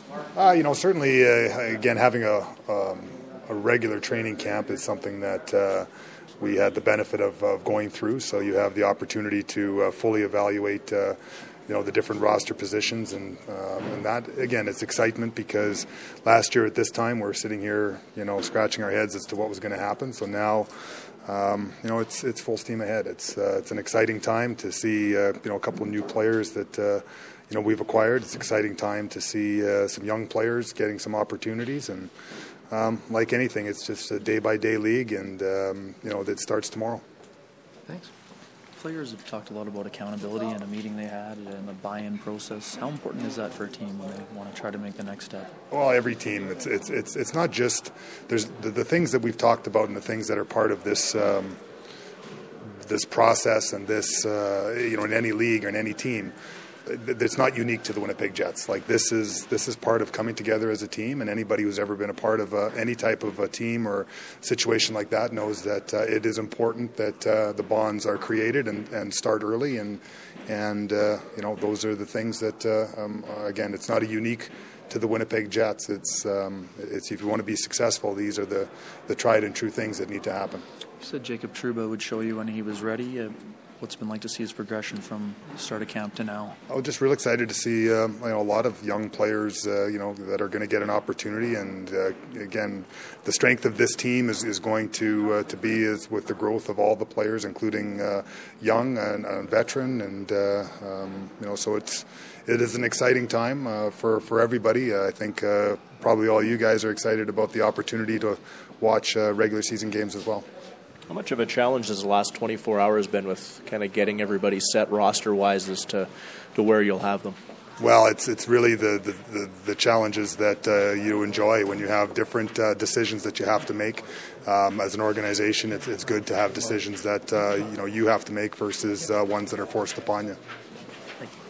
Certainly, again, having a regular training camp is something that we had the benefit of going through. So you have the opportunity to fully evaluate, the different roster positions, and that again, it's excitement because last year at this time we're sitting here, scratching our heads as to what was going to happen. So now, it's full steam ahead. It's an exciting time to see, a couple of new players that. We've acquired. It's an exciting time to see some young players getting some opportunities, and like anything, it's just a day-by-day league, and that starts tomorrow. Thanks. Players have talked a lot about accountability and a meeting they had and the buy-in process. How important is that for a team when they want to try to make the next step? Well, every team. It's not just there's the things that we've talked about and the things that are part of this this process and this in any league or in any team. It's not unique to the Winnipeg Jets. Like this is part of coming together as a team, and anybody who's ever been a part of any type of a team or situation like that knows that it is important that the bonds are created and start early, and those are the things that again, it's not a unique to the Winnipeg Jets. It's if you want to be successful, these are the tried and true things that need to happen. You said Jacob Trouba would show you when he was ready. What's it been like to see his progression from the start of camp to now? I'm just real excited to see a lot of young players that are going to get an opportunity, and again, the strength of this team is going to be with the growth of all the players, including young and veteran, and so it is an exciting time for everybody. I think probably all you guys are excited about the opportunity to watch regular season games as well. How much of a challenge has the last 24 hours been with kind of getting everybody set roster-wise as to where you'll have them? Well, it's really the challenges that you enjoy when you have different decisions that you have to make. As an organization, it's good to have decisions that you have to make versus ones that are forced upon you.